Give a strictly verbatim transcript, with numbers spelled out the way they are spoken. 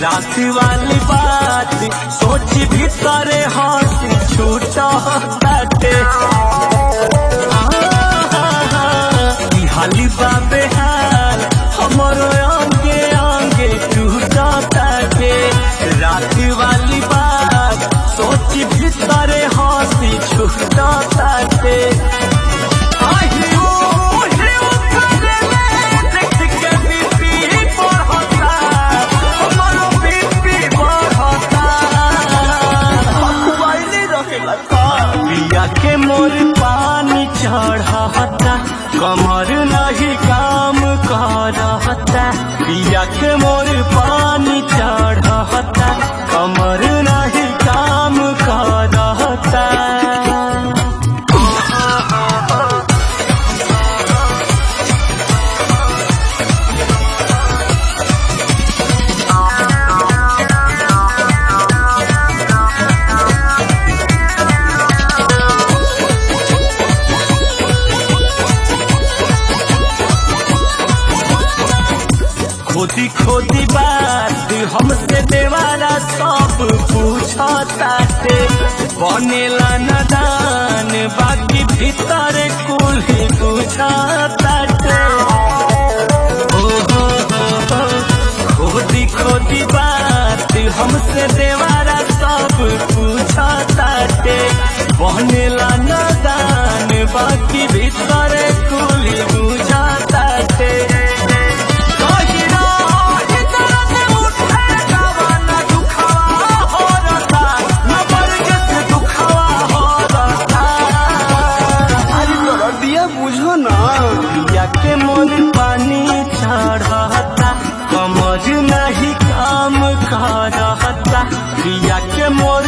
रात वाली बात सोच भीतर हंसी छूटा बाटे हाली बाबे हाल हमारो आगे आगे टूटा ताके रात वाली बात सोच भीतर हंसी छूटा ताके के मोर पानी चढ़ता कमर नहीं काम करता पिया के मोर पानी चढ़ता कमर नहीं काम करता खोदी खोदी बात हमसे देवारा सब पूछताटे बनेला नदान बाकी भीतर कुल ही पूछताटे ओहो हो खोदी खोदी बात हमसे देवारा सब पूछताटे बनेला नदान बाकी भीतर कुल ही पूछताटे बुझो ना पिया के मोर पानी चढ़ता कमर नहीं काम करता पिया के मोर